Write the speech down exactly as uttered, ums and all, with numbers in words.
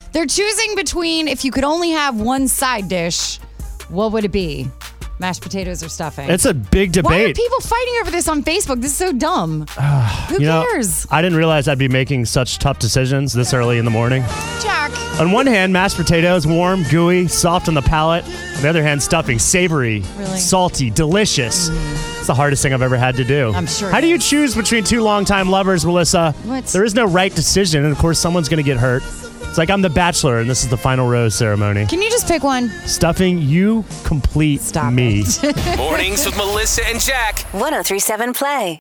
They're choosing between, if you could only have one side dish, what would it be? Mashed potatoes or stuffing? It's a big debate. Why are people fighting over this on Facebook? This is so dumb. Who you cares? Know, I didn't realize I'd be making such tough decisions this early in the morning. Jack. On one hand, mashed potatoes, warm, gooey, soft on the palate. On the other hand, stuffing, savory, Really? salty, delicious. Mm. It's the hardest thing I've ever had to do. I'm sure. How do you choose between two longtime lovers, Melissa? What? There is no right decision, and of course, someone's going to get hurt. It's like I'm the bachelor, and this is the final rose ceremony. Can you just pick one? Stuffing, you complete Stop me. Mornings with Melissa and Jack. one oh three point seven Play.